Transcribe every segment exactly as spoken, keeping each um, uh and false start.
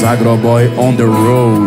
Os Agroboy on the road.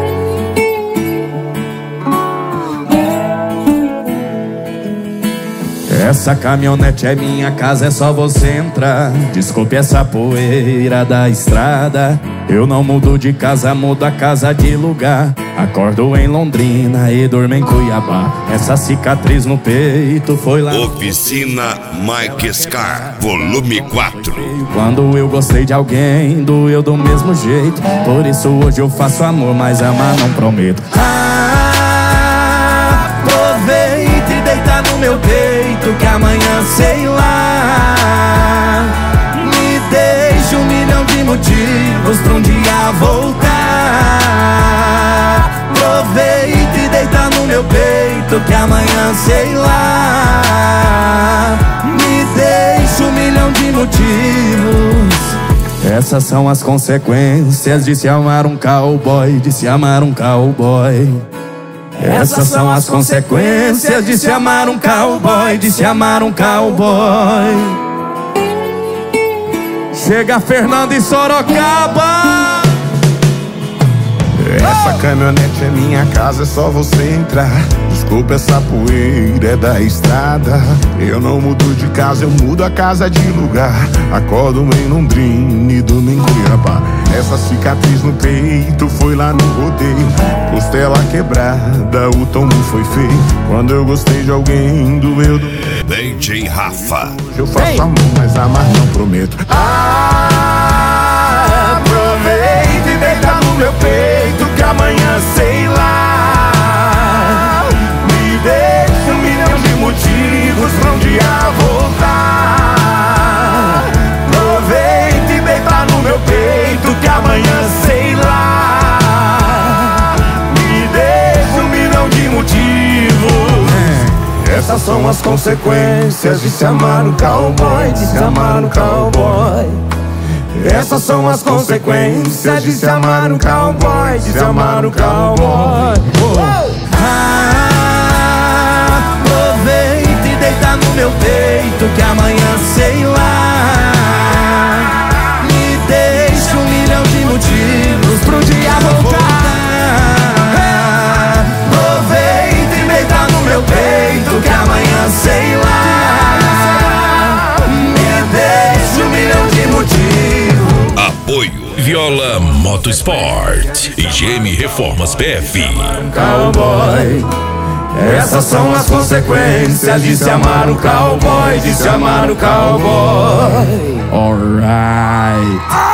Essa caminhonete é minha casa, é só você entrar. Desculpe essa poeira da estrada. Eu não mudo de casa, mudo a casa de lugar. Acordo em Londrina e durmo em Cuiabá. Essa cicatriz no peito foi lá. Oficina Mike Scar, volume quatro. Quando eu gostei de alguém, doeu do mesmo jeito. Por isso hoje eu faço amor, mas amar não prometo. Ah, aproveita e deita no meu peito, que amanhã sei lá me deixa um milhão de motivos pra um dia voltar. Aproveita e deita no meu peito, que amanhã sei lá me deixa um milhão de motivos. Essas são as consequências de se amar um cowboy, de se amar um cowboy. Essas são as consequências de se amar um cowboy, de se amar um cowboy. Chega Fernando e Sorocaba. Essa caminhonete é minha casa, é só você entrar. Desculpa essa poeira, é da estrada. Eu não mudo de casa, eu mudo a casa de lugar. Acordo em Londrina e durmo em Cuiabá. Essa cicatriz no peito foi lá no rodeio. Costela quebrada, o tombo foi feio. Quando eu gostei de alguém, doeu do... D J Rafa. Hoje eu faço amor, mas amar não prometo. Ah, aproveita e deita no meu peito, que amanhã sei lá me deixa um milhão de motivos pra um dia voltar. Aproveita e deita no meu peito, que amanhã sei lá me deixa um milhão de motivos. Essas são as consequências de se amar um cowboy, de se amar um cowboy. Essas são as consequências de se amar um cowboy, de se amar um cowboy. Ah, aproveita e deita no meu peito, que amanhã sei lá me deixa um milhão de motivos pro dia voltar. Aproveita e deita no meu peito, que amanhã sei lá me deixa um milhão de motivos. Apoio Viola Motorsport e G M Reformas P F. Cowboy. Essas são as consequências de se amar um cowboy, de se amar um cowboy. Alright.